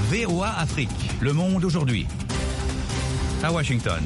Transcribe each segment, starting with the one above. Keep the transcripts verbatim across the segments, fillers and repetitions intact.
V O A Afrique, Le Monde aujourd'hui. À Washington.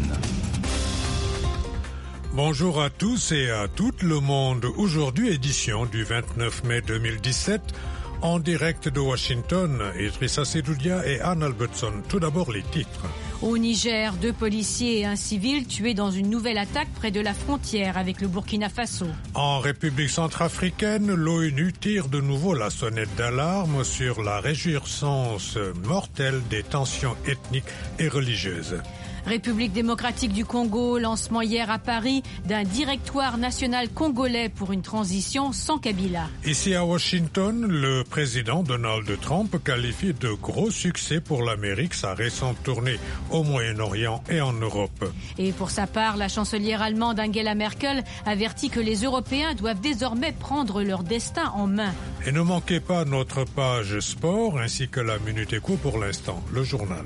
Bonjour à tous et à toutes, Le Monde aujourd'hui, édition du vingt-neuf mai deux mille dix-sept, en direct de Washington. Idrissa Sedoudia et Anne Albertson. Tout d'abord les titres. Au Niger, deux policiers et un civil tués dans une nouvelle attaque près de la frontière avec le Burkina Faso. En République centrafricaine, l'ONU tire de nouveau la sonnette d'alarme sur la résurgence mortelle des tensions ethniques et religieuses. République démocratique du Congo, lancement hier à Paris d'un directoire national congolais pour une transition sans Kabila. Ici à Washington, le président Donald Trump qualifie de gros succès pour l'Amérique sa récente tournée au Moyen-Orient et en Europe. Et pour sa part, la chancelière allemande Angela Merkel avertit que les Européens doivent désormais prendre leur destin en main. Et ne manquez pas notre page sport ainsi que la Minute Éco pour l'instant, le journal.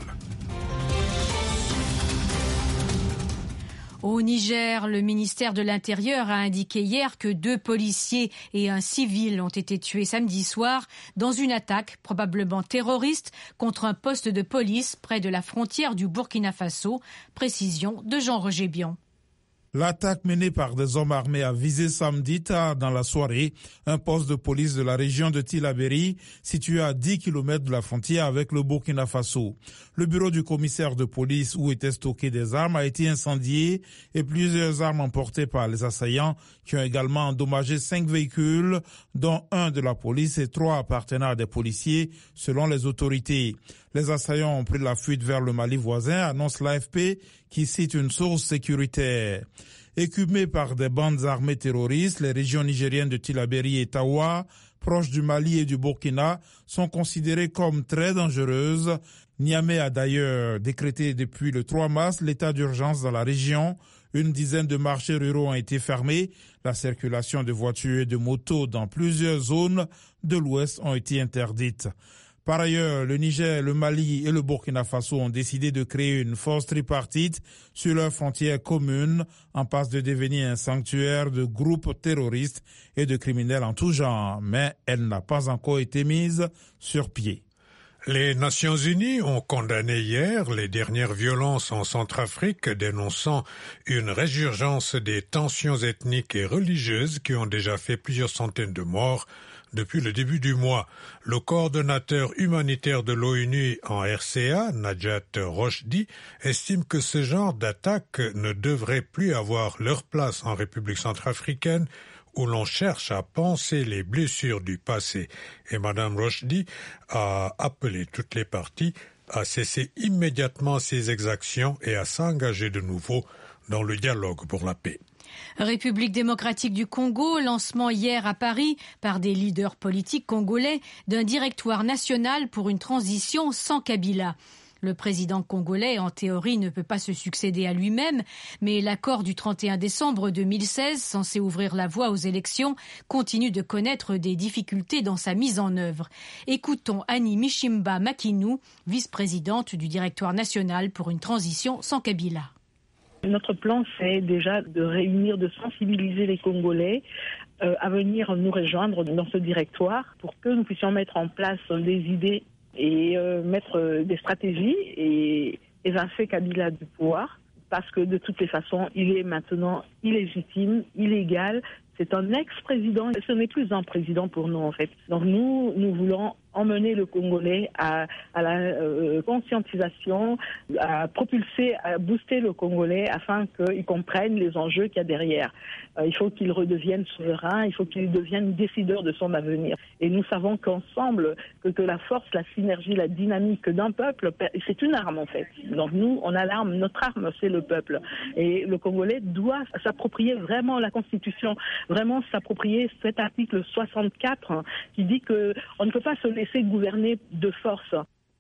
Au Niger, le ministère de l'Intérieur a indiqué hier que deux policiers et un civil ont été tués samedi soir dans une attaque probablement terroriste contre un poste de police près de la frontière du Burkina Faso. Précision de Jean-Roger Bion. L'attaque menée par des hommes armés a visé samedi tard dans la soirée un poste de police de la région de Tillabéri, situé à dix kilomètres de la frontière avec le Burkina Faso. Le bureau du commissaire de police où étaient stockées des armes a été incendié et plusieurs armes emportées par les assaillants qui ont également endommagé cinq véhicules, dont un de la police et trois appartenant à des policiers, selon les autorités. Les assaillants ont pris la fuite vers le Mali voisin, annonce l'A F P, qui cite une source sécuritaire. Écumées par des bandes armées terroristes, les régions nigériennes de Tillabéri et Tawa, proches du Mali et du Burkina, sont considérées comme très dangereuses. Niamey a d'ailleurs décrété depuis le trois mars l'état d'urgence dans la région. Une dizaine de marchés ruraux ont été fermés. La circulation de voitures et de motos dans plusieurs zones de l'Ouest ont été interdites. Par ailleurs, le Niger, le Mali et le Burkina Faso ont décidé de créer une force tripartite sur leurs frontières communes, en passe de devenir un sanctuaire de groupes terroristes et de criminels en tout genre. Mais elle n'a pas encore été mise sur pied. Les Nations Unies ont condamné hier les dernières violences en Centrafrique, dénonçant une résurgence des tensions ethniques et religieuses qui ont déjà fait plusieurs centaines de morts depuis le début du mois. Le coordonnateur humanitaire de l'ONU en R C A, Najat Rochdi, estime que ce genre d'attaque ne devrait plus avoir leur place en République centrafricaine, où l'on cherche à panser les blessures du passé. Et Madame Rochdi a appelé toutes les parties à cesser immédiatement ces exactions et à s'engager de nouveau dans le dialogue pour la paix. République démocratique du Congo, lancement hier à Paris par des leaders politiques congolais d'un directoire national pour une transition sans Kabila. Le président congolais, en théorie, ne peut pas se succéder à lui-même, mais l'accord du trente et un décembre deux mille seize, censé ouvrir la voie aux élections, continue de connaître des difficultés dans sa mise en œuvre. Écoutons Annie Mishimba Makinu, vice-présidente du directoire national pour une transition sans Kabila. Notre plan, c'est déjà de réunir, de sensibiliser les Congolais euh, à venir nous rejoindre dans ce directoire pour que nous puissions mettre en place des idées et euh, mettre des stratégies et évincer Kabila du pouvoir, parce que de toutes les façons, il est maintenant illégitime, illégal. C'est un ex-président, ce n'est plus un président pour nous en fait. Donc nous, nous voulons emmener le Congolais à, à la euh, conscientisation, à propulser, à booster le Congolais afin qu'il comprenne les enjeux qu'il y a derrière. Euh, il faut qu'il redevienne souverain, il faut qu'il devienne décideur de son avenir. Et nous savons qu'ensemble, que, que la force, la synergie, la dynamique d'un peuple, c'est une arme en fait. Donc nous, on a l'arme, notre arme, c'est le peuple. Et le Congolais doit s'approprier vraiment la Constitution, vraiment s'approprier cet article soixante-quatre hein, qui dit qu'on ne peut pas se laisser gouverner de force.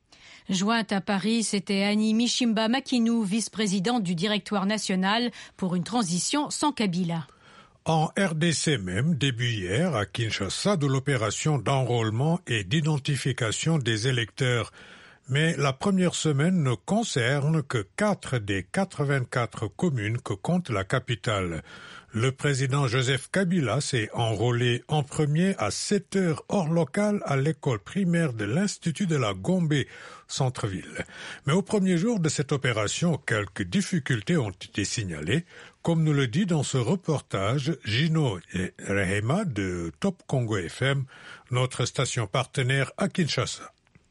Jointe à Paris, c'était Annie Mishimba Makinu, vice-présidente du directoire national pour une transition sans Kabila. En R D C même, début hier, à Kinshasa, de l'opération d'enrôlement et d'identification des électeurs Mais la première semaine ne concerne que quatre des quatre-vingt-quatre communes que compte la capitale. Le président Joseph Kabila s'est enrôlé en premier à sept heures heure locale à l'école primaire de l'Institut de la Gombe, centre-ville. Mais au premier jour de cette opération, quelques difficultés ont été signalées, comme nous le dit dans ce reportage Gino Rehema de Top Congo F M, notre station partenaire à Kinshasa.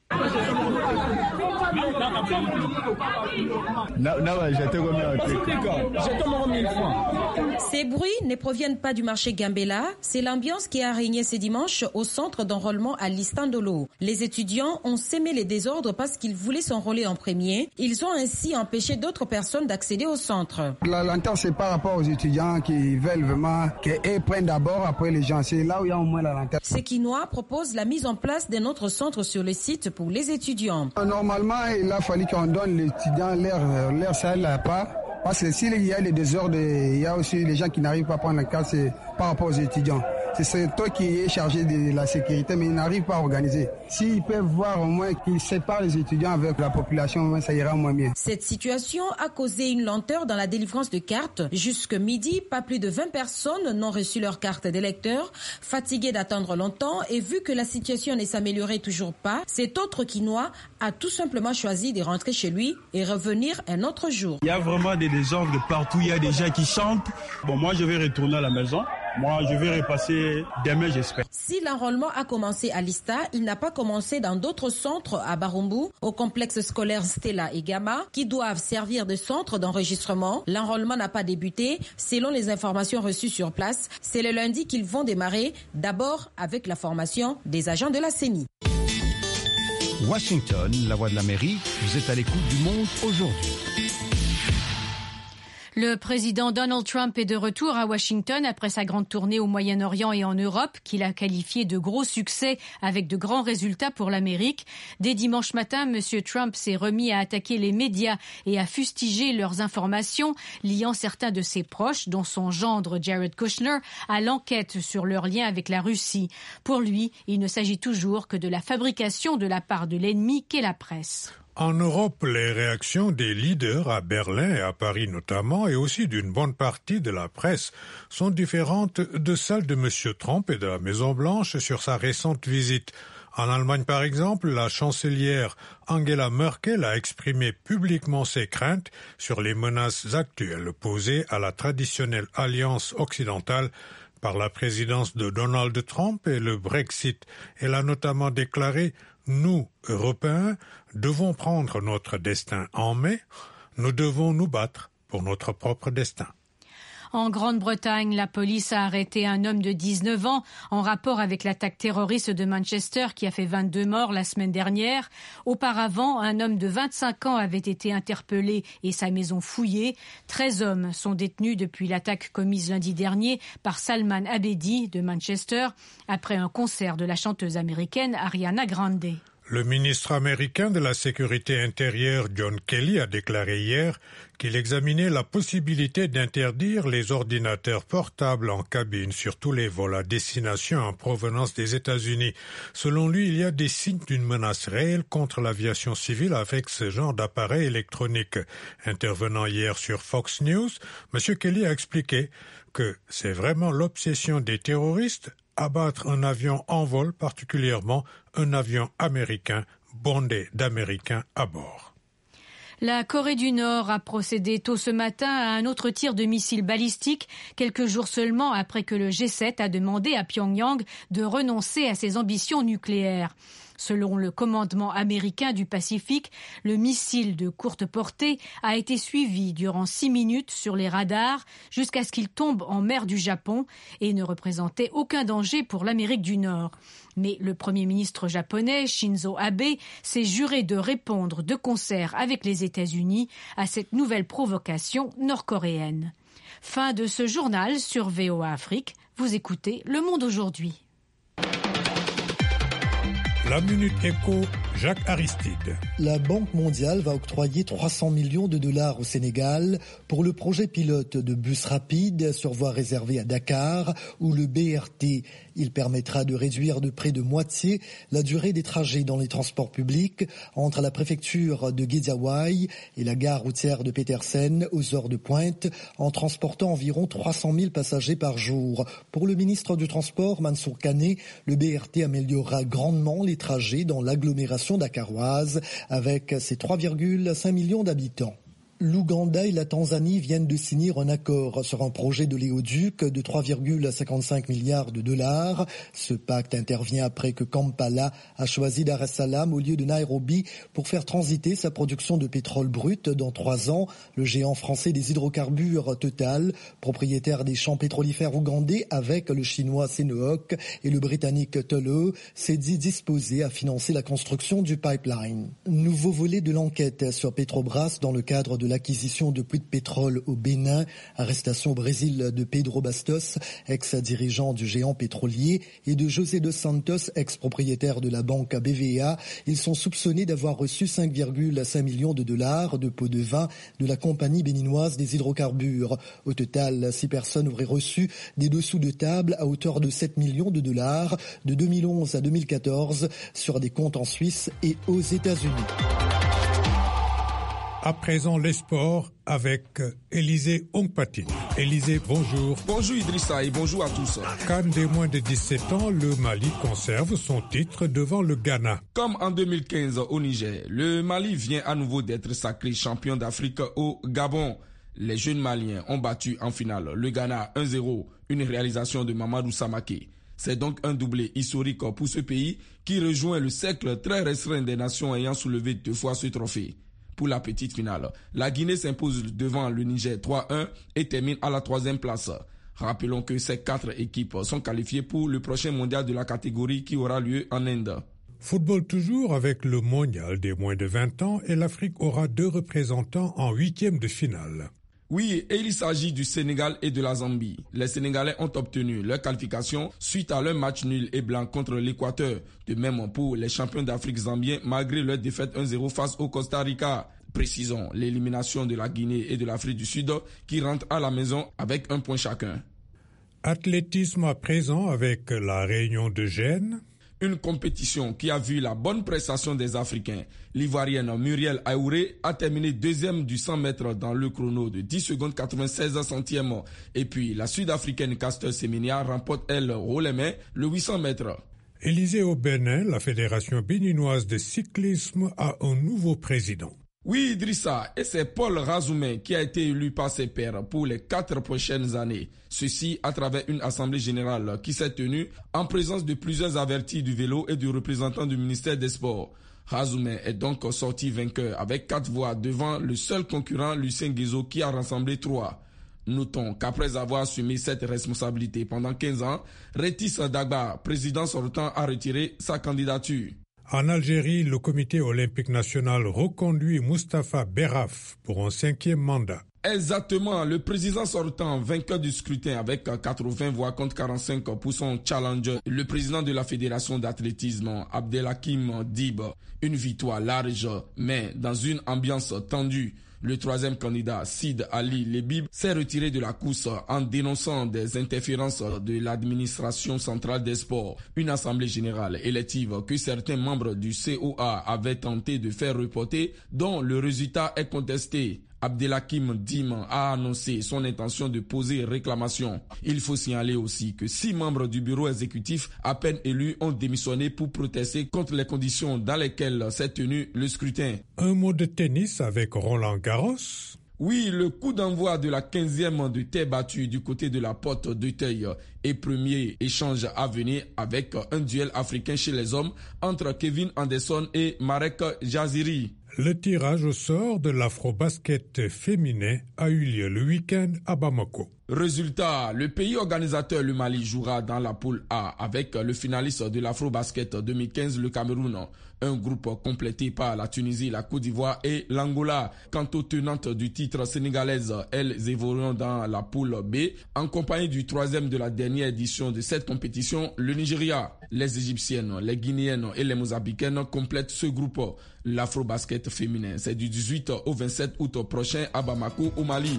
Ces bruits ne proviennent pas du marché Gambela, c'est l'ambiance qui a régné ce dimanche au centre d'enrôlement à Listandolo. Les étudiants ont sémé les désordres parce qu'ils voulaient s'enrôler en premier. Ils ont ainsi empêché d'autres personnes d'accéder au centre. La lenteur, c'est par rapport aux étudiants qui veulent vraiment qu'ils prennent d'abord, après les gens. C'est là où il y a au moins la lenteur. Sekinois propose la mise en place d'un autre centre sur le site pour les étudiants. Normalement, il a fallu qu'on donne les étudiants leur, leur salle à part. Parce que s'il y a les désordres, il y a aussi les gens qui n'arrivent pas à prendre la carte par rapport aux étudiants. C'est toi qui es chargé de la sécurité, mais ils n'arrivent pas à organiser. S'ils peuvent voir au moins qu'ils séparent les étudiants avec la population, au moins ça ira moins bien. Cette situation a causé une lenteur dans la délivrance de cartes. Jusque midi, pas plus de vingt personnes n'ont reçu leur carte d'électeur. Fatigués d'attendre longtemps et vu que la situation ne s'améliorait toujours pas, cet autre Quinois a tout simplement choisi de rentrer chez lui et revenir un autre jour. Il y a vraiment des désordres partout, il y a des gens qui chantent. Bon, moi je vais retourner à la maison. Moi, je vais repasser demain, j'espère. Si l'enrôlement a commencé à Lista, il n'a pas commencé dans d'autres centres à Barumbu, au complexe scolaire Stella et Gamma, qui doivent servir de centre d'enregistrement. L'enrôlement n'a pas débuté. Selon les informations reçues sur place, c'est le lundi qu'ils vont démarrer, d'abord avec la formation des agents de la C E N I. Washington, la voix de l'Amérique, vous êtes à l'écoute du monde aujourd'hui. Le président Donald Trump est de retour à Washington après sa grande tournée au Moyen-Orient et en Europe, qu'il a qualifié de gros succès avec de grands résultats pour l'Amérique. Dès dimanche matin, M. Trump s'est remis à attaquer les médias et à fustiger leurs informations, liant certains de ses proches, dont son gendre Jared Kushner, à l'enquête sur leur lien avec la Russie. Pour lui, il ne s'agit toujours que de la fabrication de la part de l'ennemi qu'est la presse. En Europe, les réactions des leaders à Berlin et à Paris notamment, et aussi d'une bonne partie de la presse, sont différentes de celles de M. Trump et de la Maison-Blanche sur sa récente visite. En Allemagne, par exemple, la chancelière Angela Merkel a exprimé publiquement ses craintes sur les menaces actuelles posées à la traditionnelle alliance occidentale par la présidence de Donald Trump et le Brexit. Elle a notamment déclaré « Nous, Européens, devons prendre notre destin en main. Nous devons nous battre pour notre propre destin. » En Grande-Bretagne, la police a arrêté un homme de dix-neuf ans en rapport avec l'attaque terroriste de Manchester qui a fait vingt-deux morts la semaine dernière. Auparavant, un homme de vingt-cinq ans avait été interpellé et sa maison fouillée. treize hommes sont détenus depuis l'attaque commise lundi dernier par Salman Abedi de Manchester après un concert de la chanteuse américaine Ariana Grande. Le ministre américain de la Sécurité intérieure John Kelly a déclaré hier qu'il examinait la possibilité d'interdire les ordinateurs portables en cabine sur tous les vols à destination en provenance des États-Unis. Selon lui, il y a des signes d'une menace réelle contre l'aviation civile avec ce genre d'appareil électronique. Intervenant hier sur Fox News, M. Kelly a expliqué que c'est vraiment l'obsession des terroristes abattre un avion en vol, particulièrement un avion américain bondé d'Américains à bord. La Corée du Nord a procédé tôt ce matin à un autre tir de missiles balistiques, quelques jours seulement après que le G sept a demandé à Pyongyang de renoncer à ses ambitions nucléaires. Selon le commandement américain du Pacifique, le missile de courte portée a été suivi durant six minutes sur les radars jusqu'à ce qu'il tombe en mer du Japon et ne représentait aucun danger pour l'Amérique du Nord. Mais le Premier ministre japonais, Shinzo Abe, s'est juré de répondre de concert avec les États-Unis à cette nouvelle provocation nord-coréenne. Fin de ce journal sur V O A Afrique. Vous écoutez Le Monde aujourd'hui. La Minute Éco, Jacques Aristide. La Banque mondiale va octroyer trois cents millions de dollars au Sénégal pour le projet pilote de bus rapide sur voie réservée à Dakar ou le B R T. Il permettra de réduire de près de moitié la durée des trajets dans les transports publics entre la préfecture de Guédiawaye et la gare routière de Petersen aux heures de pointe en transportant environ trois cent mille passagers par jour. Pour le ministre du Transport, Mansour Kane, le B R T améliorera grandement les trajets dans l'agglomération dakaroise avec ses trois virgule cinq millions d'habitants. L'Ouganda et la Tanzanie viennent de signer un accord sur un projet de l'éoduc de trois virgule cinquante-cinq milliards de dollars. Ce pacte intervient après que Kampala a choisi Dar es Salaam au lieu de Nairobi pour faire transiter sa production de pétrole brut dans trois ans. Le géant français des hydrocarbures Total, propriétaire des champs pétrolifères ougandais avec le chinois Sinopec et le britannique Tullow, s'est dit disposé à financer la construction du pipeline. Nouveau volet de l'enquête sur Petrobras dans le cadre de l'acquisition de puits de pétrole au Bénin, arrestation au Brésil de Pedro Bastos, ex-dirigeant du géant pétrolier, et de José dos Santos, ex-propriétaire de la banque B V A. Ils sont soupçonnés d'avoir reçu cinq virgule cinq millions de dollars de pots de vin de la compagnie béninoise des hydrocarbures. Au total, six personnes auraient reçu des dessous de table à hauteur de sept millions de dollars de deux mille onze à deux mille quatorze sur des comptes en Suisse et aux États-Unis. À présent, les sports avec Élisée Ongpati. Élisée, bonjour. Bonjour Idrissa et bonjour à tous. CAN des moins de dix-sept ans, le Mali conserve son titre devant le Ghana. Comme en deux mille quinze au Niger, le Mali vient à nouveau d'être sacré champion d'Afrique au Gabon. Les jeunes Maliens ont battu en finale le Ghana un zéro, une réalisation de Mamadou Samaké. C'est donc un doublé historique pour ce pays qui rejoint le cercle très restreint des nations ayant soulevé deux fois ce trophée. Pour la petite finale, la Guinée s'impose devant le Niger trois un et termine à la troisième place. Rappelons que ces quatre équipes sont qualifiées pour le prochain mondial de la catégorie qui aura lieu en Inde. Football toujours avec le mondial des moins de vingt ans et l'Afrique aura deux représentants en huitième de finale. Oui, et il s'agit du Sénégal et de la Zambie. Les Sénégalais ont obtenu leur qualification suite à leur match nul et blanc contre l'Équateur. De même pour les champions d'Afrique zambiens malgré leur défaite un zéro face au Costa Rica. Précisons l'élimination de la Guinée et de l'Afrique du Sud qui rentrent à la maison avec un point chacun. Athlétisme à présent avec la Réunion de Gênes. Une compétition qui a vu la bonne prestation des Africains. L'Ivoirienne Muriel Aouré a terminé deuxième du cent mètres dans le chrono de dix secondes quatre-vingt-seize centièmes. Et puis la Sud-Africaine Caster Semenya remporte elle haut les mains le huit cents mètres. Élisée au Bénin, la Fédération béninoise de cyclisme a un nouveau président. Oui, Idrissa, et c'est Paul Razoumen qui a été élu par ses pairs pour les quatre prochaines années. Ceci à travers une assemblée générale qui s'est tenue en présence de plusieurs avertis du vélo et du représentant du ministère des Sports. Razoumen est donc sorti vainqueur avec quatre voix devant le seul concurrent Lucien Guizot qui a rassemblé trois. Notons qu'après avoir assumé cette responsabilité pendant quinze ans, Rétis Dagba, président sortant, a retiré sa candidature. En Algérie, le comité olympique national reconduit Mustapha Berraf pour un cinquième mandat. Exactement, le président sortant, vainqueur du scrutin avec quatre-vingts voix contre quarante-cinq pour son challenger, le président de la fédération d'athlétisme, Abdelhakim Dib. Une victoire large, mais dans une ambiance tendue. Le troisième candidat, Sid Ali Lebib, s'est retiré de la course en dénonçant des interférences de l'administration centrale des sports. Une assemblée générale élective que certains membres du C O A avaient tenté de faire reporter, dont le résultat est contesté. Abdelhakim Dim a annoncé son intention de poser réclamation. Il faut signaler aussi que six membres du bureau exécutif à peine élus ont démissionné pour protester contre les conditions dans lesquelles s'est tenu le scrutin. Un mot de tennis avec Roland Garros. Oui, le coup d'envoi de la quinzième de terre battue du côté de la porte d'Auteuil et premier échange à venir avec un duel africain chez les hommes entre Kevin Anderson et Marek Jaziri. Le tirage au sort de l'Afro-Basket féminin a eu lieu le week-end à Bamako. Résultat, le pays organisateur, le Mali, jouera dans la poule A avec le finaliste de l'Afro-Basket deux mille quinze, le Cameroun. Un groupe complété par la Tunisie, la Côte d'Ivoire et l'Angola. Quant aux tenantes du titre sénégalaise, elles évolueront dans la poule B en compagnie du troisième de la dernière édition de cette compétition, le Nigeria. Les Égyptiennes, les Guinéennes et les Mozambicaines complètent ce groupe. L'Afro-Basket féminin, c'est du dix-huit au vingt-sept août prochain à Bamako, au Mali.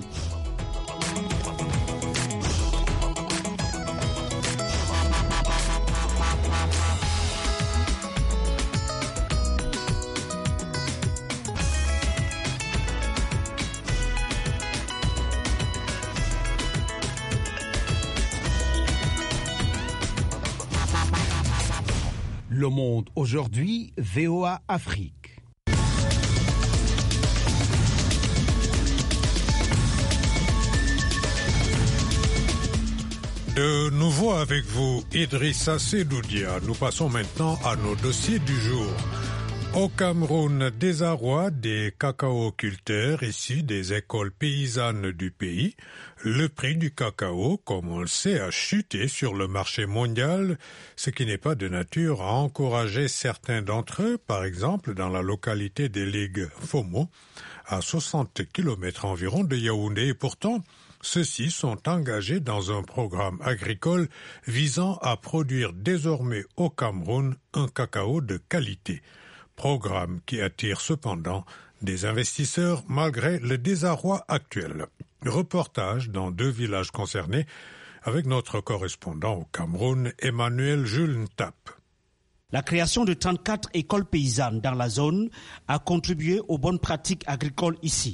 Le Monde aujourd'hui, V O A Afrique. De nouveau avec vous, Idrissa Sedoudia. Nous passons maintenant à nos dossiers du jour. Au Cameroun, désarroi des cacaoculteurs issus des écoles paysannes du pays. Le prix du cacao, comme on le sait, a chuté sur le marché mondial, ce qui n'est pas de nature à encourager certains d'entre eux, par exemple dans la localité des Ligues Fomo, à soixante kilomètres environ de Yaoundé. Et pourtant, ceux-ci sont engagés dans un programme agricole visant à produire désormais au Cameroun un cacao de qualité. Programme qui attire cependant des investisseurs malgré le désarroi actuel. Reportage dans deux villages concernés avec notre correspondant au Cameroun, Emmanuel Jules Ntap. La création de trente-quatre écoles paysannes dans la zone a contribué aux bonnes pratiques agricoles ici.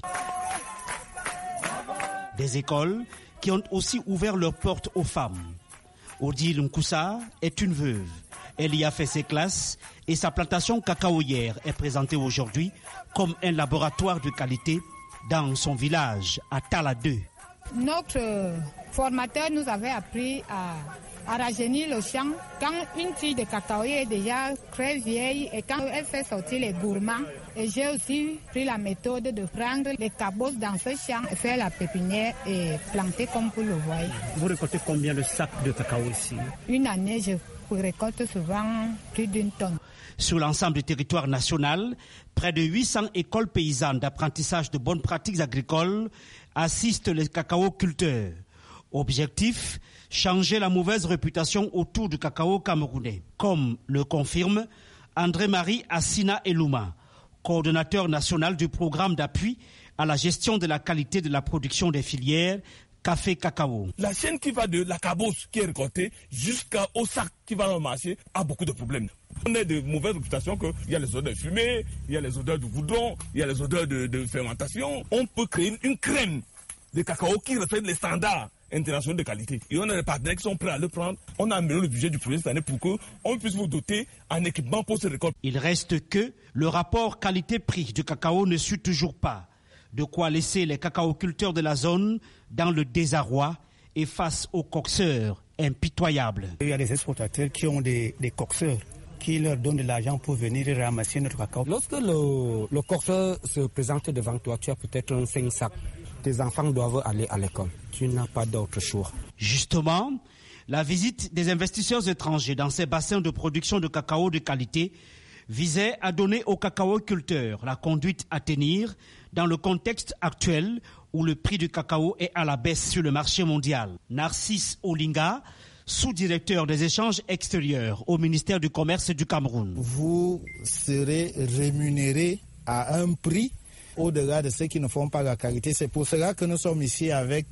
Des écoles qui ont aussi ouvert leurs portes aux femmes. Odile Nkoussa est une veuve. Elle y a fait ses classes et sa plantation cacaoyère est présentée aujourd'hui comme un laboratoire de qualité dans son village à Tala deux. Notre formateur nous avait appris à, à rajeunir le champ. Quand une tige de cacao est déjà très vieille et quand elle fait sortir les gourmands, et j'ai aussi pris la méthode de prendre les cabosses dans ce champ, faire la pépinière et planter comme vous le voyez. Vous récoltez combien de sacs de cacao ici? Une année, je récolte souvent plus d'une tonne. Sur l'ensemble du territoire national, près de huit cents écoles paysannes d'apprentissage de bonnes pratiques agricoles assistent les cacaoculteurs. Objectif, changer la mauvaise réputation autour du cacao camerounais. Comme le confirme André-Marie Assina Elouma, coordonnateur national du programme d'appui à la gestion de la qualité de la production des filières café cacao. La chaîne qui va de la cabosse qui est récoltée jusqu'au sac qui va au marché a beaucoup de problèmes. On a de mauvaises réputations qu'il y a les odeurs de fumée, il y a les odeurs de goudron, il y a les odeurs de, de fermentation. On peut créer une crème de cacao qui reflète les standards internationaux de qualité. Et on a des partenaires qui sont prêts à le prendre. On a amélioré le budget du projet cette année pour qu'on puisse vous doter en équipement pour ces récoltes. Il reste que le rapport qualité-prix du cacao ne suit toujours pas. De quoi laisser les cacaoculteurs de la zone dans le désarroi et face aux coxeurs impitoyables. Il y a des exportateurs qui ont des, des coxeurs qui leur donnent de l'argent pour venir ramasser notre cacao. Lorsque le, le coxeur se présente devant toi, tu as peut-être un cinq sacs. Tes enfants doivent aller à l'école. Tu n'as pas d'autre choix. Justement, la visite des investisseurs étrangers dans ces bassins de production de cacao de qualité visait à donner aux cacaoculteurs la conduite à tenir dans le contexte actuel où le prix du cacao est à la baisse sur le marché mondial. Narcisse Olinga, sous-directeur des échanges extérieurs au ministère du Commerce du Cameroun. Vous serez rémunéré à un prix au-delà de ceux qui ne font pas la qualité. C'est pour cela que nous sommes ici avec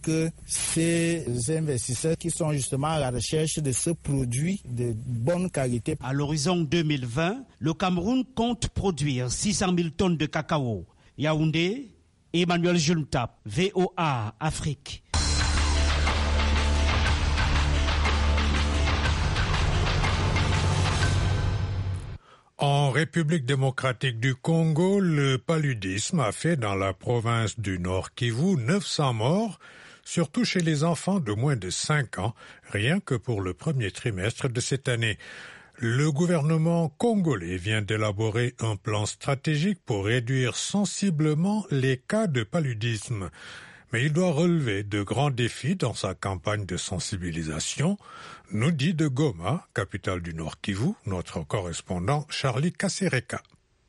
ces investisseurs qui sont justement à la recherche de ce produit de bonne qualité. À l'horizon deux mille vingt, le Cameroun compte produire six cent mille tonnes de cacao. Yaoundé, Emmanuel Jules Ntap, V O A Afrique. En République démocratique du Congo, le paludisme a fait dans la province du Nord Kivu neuf cents morts, surtout chez les enfants de moins de cinq ans, rien que pour le premier trimestre de cette année. Le gouvernement congolais vient d'élaborer un plan stratégique pour réduire sensiblement les cas de paludisme. Mais il doit relever de grands défis dans sa campagne de sensibilisation, nous dit de Goma, capitale du Nord Kivu, notre correspondant Charlie Kasereka.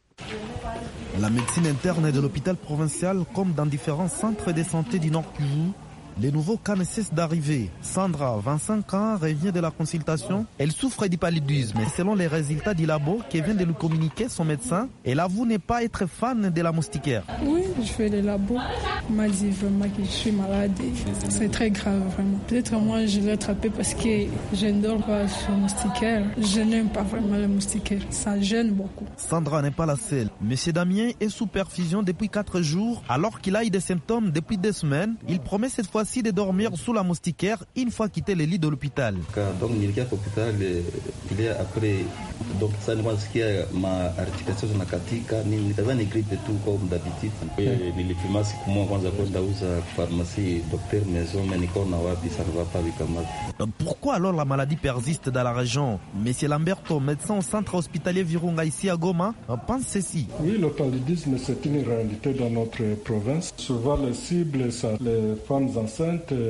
La médecine interne de l'hôpital provincial, comme dans différents centres de santé du Nord Kivu, les nouveaux cas ne cessent d'arriver. Sandra, vingt-cinq ans, revient de la consultation. Elle souffre du paludisme. Selon les résultats du labo qui vient de lui communiquer son médecin, elle avoue ne pas être fan de la moustiquaire. Oui, je fais le labo. On m'a dit vraiment que je suis malade. C'est très grave, vraiment. Peut-être moi, je l'ai attrapé parce que je ne dors pas sur le moustiquaire. Je n'aime pas vraiment le moustiquaire. Ça gêne beaucoup. Sandra n'est pas la seule. Monsieur Damien est sous perfusion depuis quatre jours, alors qu'il a eu des symptômes depuis deux semaines. Il promet cette fois de dormir sous la moustiquaire une fois quitté le lit de l'hôpital. Donc, il y a l'hôpital, il y a après, donc ça ne pense qu'il y a ma articulation na katika, ni nitaza ni grippe tout comme d'habitude. Nilipima siku moja kwanza kwenda uza pharmacie docteur maison mais niko na wapi ça ne va pas avec moi. Pourquoi alors la maladie persiste dans la région? Monsieur Lamberto, médecin au centre hospitalier Virunga ici à Goma, pense ceci. Oui, le paludisme c'est une réalité dans notre province. Souvent les cibles sont les femmes enceintes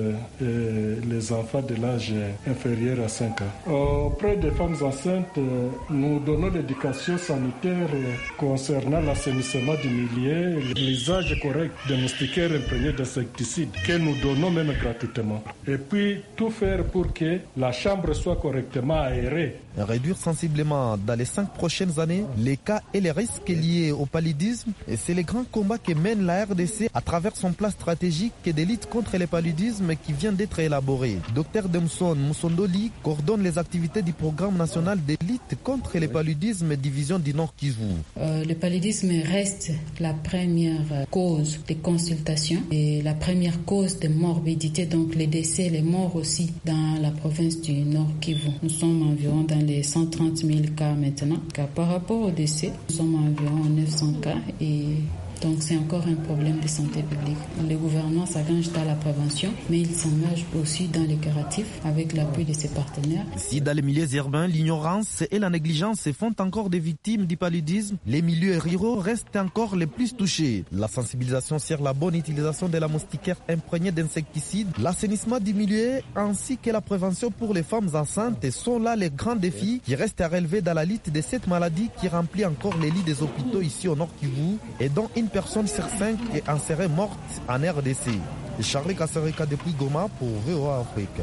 et les enfants de l'âge inférieur à cinq ans. Auprès des femmes enceintes, nous donnons l'éducation sanitaire concernant l'assainissement du milieu, l'usage correct des moustiquaires imprégnés d'insecticides que nous donnons même gratuitement. Et puis tout faire pour que la chambre soit correctement aérée. Réduire sensiblement dans les cinq prochaines années les cas et les risques liés au paludisme, et c'est le grand combat que mène la R D C à travers son plan stratégique de lutte contre les paludisme qui vient d'être élaboré. Docteur Demson Moussondoli coordonne les activités du programme national de lutte contre les paludismes division du Nord Kivu. Euh, le paludisme reste la première cause de consultation et la première cause de morbidité, donc les décès, les morts aussi dans la province du Nord Kivu. Nous sommes environ dans les cent trente mille cas maintenant. Car par rapport aux décès, nous sommes environ neuf cents cas et donc c'est encore un problème de santé publique. Le gouvernement s'engage dans la prévention, mais il s'engage aussi dans les curatifs avec l'appui de ses partenaires. Si dans les milieux urbains, l'ignorance et la négligence font encore des victimes du paludisme, les milieux ruraux restent encore les plus touchés. La sensibilisation sur la bonne utilisation de la moustiquaire imprégnée d'insecticides, l'assainissement du milieu ainsi que la prévention pour les femmes enceintes sont là les grands défis qui restent à relever dans la lutte de cette maladie qui remplit encore les lits des hôpitaux ici au Nord Kivu et dont une personne sur cinq est insérée morte en R D C. Charlie Kasereka depuis Goma pour V O A Afrique.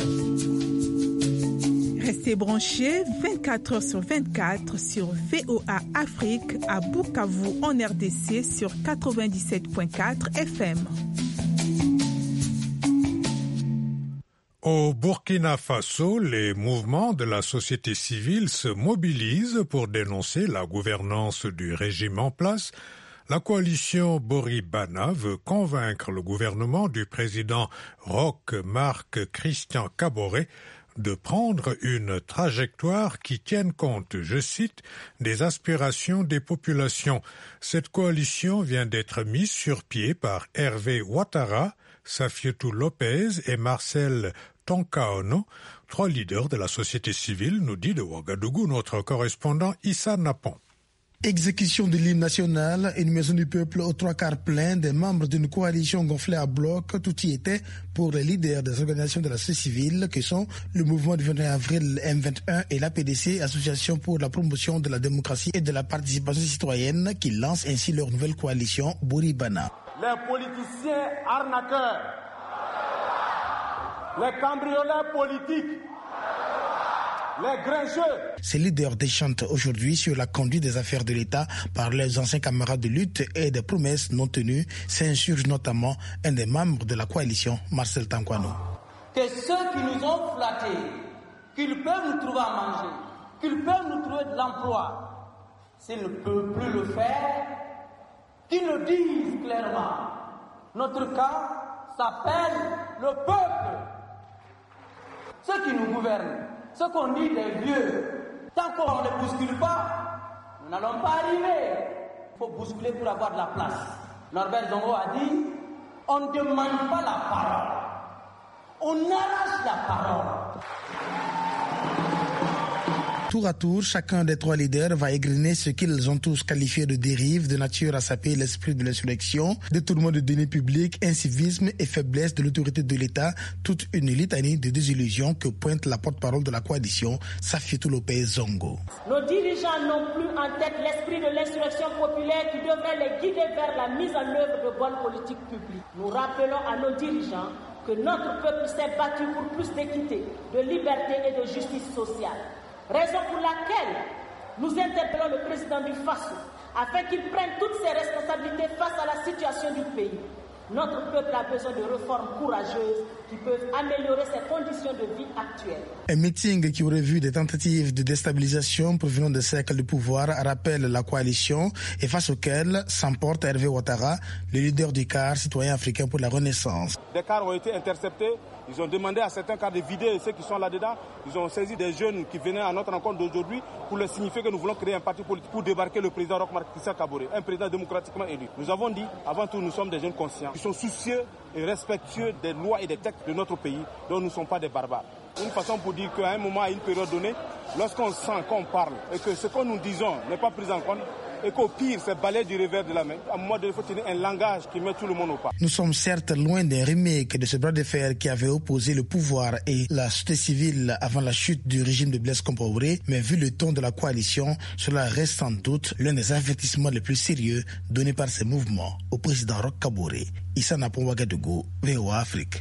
Restez branchés vingt-quatre heures sur vingt-quatre sur V O A Afrique à Bukavu en R D C sur quatre-vingt-dix-sept virgule quatre F M. Au Burkina Faso, les mouvements de la société civile se mobilisent pour dénoncer la gouvernance du régime en place. La coalition Boribana veut convaincre le gouvernement du président Roch Marc Christian Kaboré de prendre une trajectoire qui tienne compte, je cite, des aspirations des populations. Cette coalition vient d'être mise sur pied par Hervé Ouattara, Safietou Lopez et Marcel Tonkaono, trois leaders de la société civile, nous dit de Ouagadougou notre correspondant Issa Napon. Exécution de l'hymne national, une maison du peuple aux trois quarts plein, des membres d'une coalition gonflée à bloc, tout y était pour les leaders des organisations de la société civile que sont le mouvement du vingt et un avril M vingt et un et l'A P D C, Association pour la promotion de la démocratie et de la participation citoyenne, qui lancent ainsi leur nouvelle coalition Boribana. Les politiciens arnaqueurs, les cambrioleurs politiques, les grincheux. Ces leaders déchantent aujourd'hui sur la conduite des affaires de l'État par leurs anciens camarades de lutte et des promesses non tenues, s'insurge notamment un des membres de la coalition, Marcel Tankwano. Que ceux qui nous ont flattés, qu'ils peuvent nous trouver à manger, qu'ils peuvent nous trouver de l'emploi, s'ils ne peuvent plus le faire, qu'ils le disent clairement. Notre cas s'appelle le peuple. Ceux qui nous gouvernent, ceux qu'on dit des vieux, tant qu'on ne les bouscule pas, nous n'allons pas arriver. Il faut bousculer pour avoir de la place. Norbert Zongo a dit, on ne demande pas la parole, on arrache la parole. Tour à tour, chacun des trois leaders va égrener ce qu'ils ont tous qualifié de dérive de nature à saper l'esprit de l'insurrection, détournement de deniers publics, incivisme et faiblesse de l'autorité de l'État, toute une litanie de désillusions que pointe la porte-parole de la coalition, Safiatou Lopez Zongo. Nos dirigeants n'ont plus en tête l'esprit de l'insurrection populaire qui devrait les guider vers la mise en œuvre de bonnes politiques publiques. Nous rappelons à nos dirigeants que notre peuple s'est battu pour plus d'équité, de liberté et de justice sociale. Raison pour laquelle nous interpellons le président du Faso afin qu'il prenne toutes ses responsabilités face à la situation du pays. Notre peuple a besoin de réformes courageuses qui peuvent améliorer ses conditions de vie actuelles. Un meeting qui aurait vu des tentatives de déstabilisation provenant des cercles de pouvoir rappelle la coalition et face auquel s'emporte Hervé Ouattara, le leader du C A R, Citoyen africain pour la Renaissance. Des cars ont été interceptés. Ils ont demandé à certains cars de vider ceux qui sont là-dedans. Ils ont saisi des jeunes qui venaient à notre rencontre d'aujourd'hui pour leur signifier que nous voulons créer un parti politique pour débarquer le président Roch-Marc Christian Kaboré, un président démocratiquement élu. Nous avons dit, avant tout, nous sommes des jeunes conscients, qui sont soucieux et respectueux des lois et des textes de notre pays, dont nous ne sommes pas des barbares. Une façon pour dire qu'à un moment, à une période donnée, lorsqu'on sent qu'on parle et que ce que nous disons n'est pas pris en compte, et qu'au pire, c'est balayé du revers de la main. À un moment donné, il faut tenir un langage qui met tout le monde au pas. Nous sommes certes loin d'un remake de ce bras de fer qui avait opposé le pouvoir et la société civile avant la chute du régime de Blaise Compaoré, mais vu le ton de la coalition, cela reste sans doute l'un des avertissements les plus sérieux donnés par ces mouvements au président Roch Kaboré. Issa Napon Ouagadougou, V O A Afrique.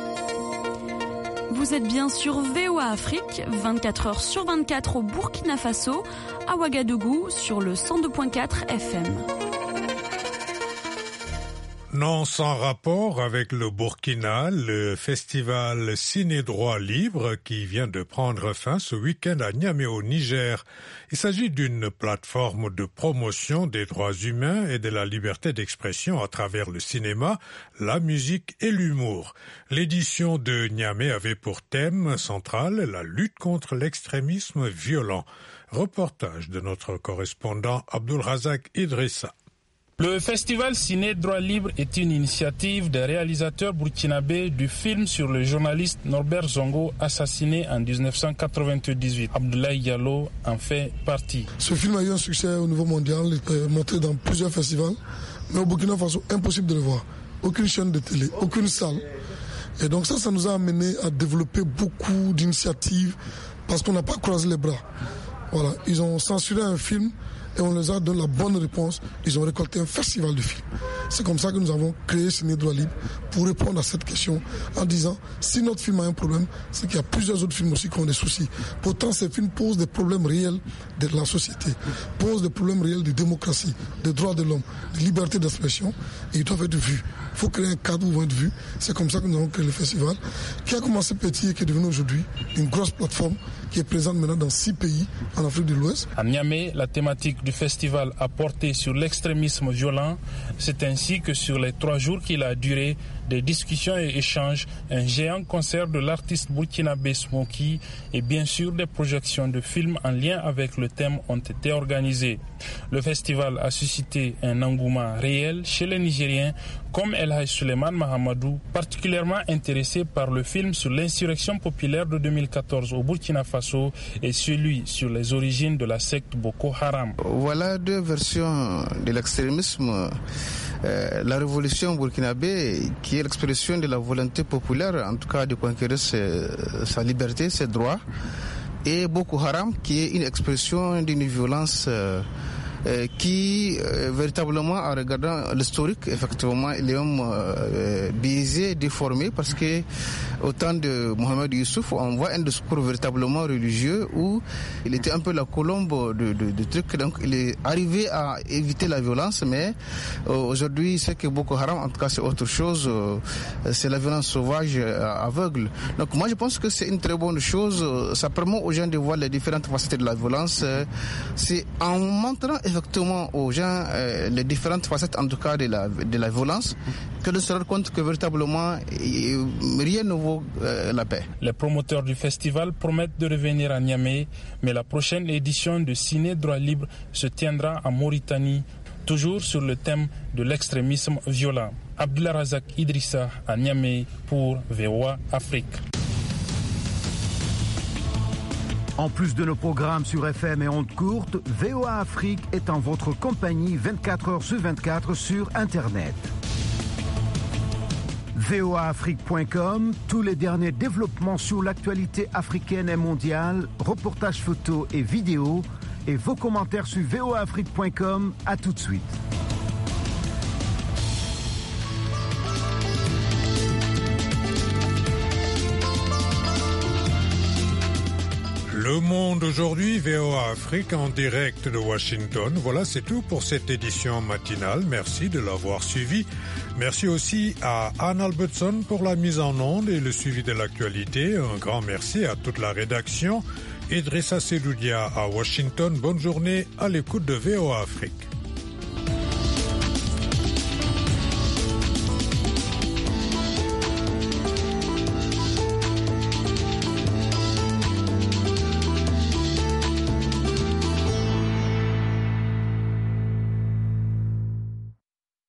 Vous êtes bien sur V O A Afrique, vingt-quatre heures sur vingt-quatre au Burkina Faso, à Ouagadougou sur le cent deux virgule quatre F M. Non sans rapport avec le Burkina, le festival Ciné Droit Libre qui vient de prendre fin ce week-end à Niamey au Niger. Il s'agit d'une plateforme de promotion des droits humains et de la liberté d'expression à travers le cinéma, la musique et l'humour. L'édition de Niamey avait pour thème central la lutte contre l'extrémisme violent. Reportage de notre correspondant Abdul Razak Idrissa. Le festival Ciné Droit Libre est une initiative des réalisateurs burkinabés du film sur le journaliste Norbert Zongo assassiné en dix-neuf cent quatre-vingt-dix-huit. Abdoulaye Diallo en fait partie. Ce film a eu un succès au niveau mondial, il est montré dans plusieurs festivals, mais au Burkina Faso, impossible de le voir. Aucune chaîne de télé, aucune salle. Et donc ça, ça nous a amené à développer beaucoup d'initiatives parce qu'on n'a pas croisé les bras. Voilà, ils ont censuré un film et on les a donné la bonne réponse. Ils ont récolté un festival de films. C'est comme ça que nous avons créé Ciné Droit Libre pour répondre à cette question en disant si notre film a un problème, c'est qu'il y a plusieurs autres films aussi qui ont des soucis. Pourtant, ces films posent des problèmes réels de la société, posent des problèmes réels de démocratie, des droits de l'homme, de liberté d'expression et ils doivent être vus. Il faut créer un cadre où ils vont être vus. C'est comme ça que nous avons créé le festival qui a commencé petit et qui est devenu aujourd'hui une grosse plateforme qui est présente maintenant dans six pays en Afrique de l'Ouest. À Niamey, la thématique du festival a porté sur l'extrémisme violent. C'est ainsi que sur les trois jours qu'il a duré, des discussions et échanges, un géant concert de l'artiste burkinabé Smokey et bien sûr des projections de films en lien avec le thème ont été organisées. Le festival a suscité un engouement réel chez les Nigériens comme El Hadj Suleiman Mahamadou, particulièrement intéressé par le film sur l'insurrection populaire de deux mille quatorze au Burkina Faso et celui sur les origines de la secte Boko Haram. Voilà deux versions de l'extrémisme. Euh, la révolution burkinabé, qui est l'expression de la volonté populaire, en tout cas de conquérir ses, sa liberté, ses droits, et Boko Haram, qui est une expression d'une violence euh, euh, qui, euh, véritablement, en regardant l'historique, effectivement, il est même euh, biaisé, déformé, parce que au temps de Mohamed Youssouf, on voit un discours véritablement religieux où il était un peu la colombe de, de, de trucs. Donc, il est arrivé à éviter la violence, mais euh, aujourd'hui, c'est que Boko Haram, en tout cas, c'est autre chose. Euh, c'est la violence sauvage, euh, aveugle. Donc, moi, je pense que c'est une très bonne chose. Ça permet aux gens de voir les différentes facettes de la violence. Euh, c'est en montrant effectivement aux gens euh, les différentes facettes, en tout cas, de la, de la violence, que de se rendre compte que véritablement, rien ne vaut euh, la paix. Les promoteurs du festival promettent de revenir à Niamey, mais la prochaine édition de Ciné Droit Libre se tiendra en Mauritanie, toujours sur le thème de l'extrémisme violent. Abdullah Razak Idrissa à Niamey pour V O A Afrique. En plus de nos programmes sur F M et ondes courtes, V O A Afrique est en votre compagnie vingt-quatre heures sur vingt-quatre sur Internet. V O A Afrique point com, tous les derniers développements sur l'actualité africaine et mondiale, reportages photos et vidéos, et vos commentaires sur V O A Afrique point com. À tout de suite. Le Monde aujourd'hui, V O A Afrique en direct de Washington. Voilà, c'est tout pour cette édition matinale. Merci de l'avoir suivi. Merci aussi à Anne Albertson pour la mise en onde et le suivi de l'actualité. Un grand merci à toute la rédaction. Idrissa Seloudia à Washington. Bonne journée à l'écoute de V O A Afrique.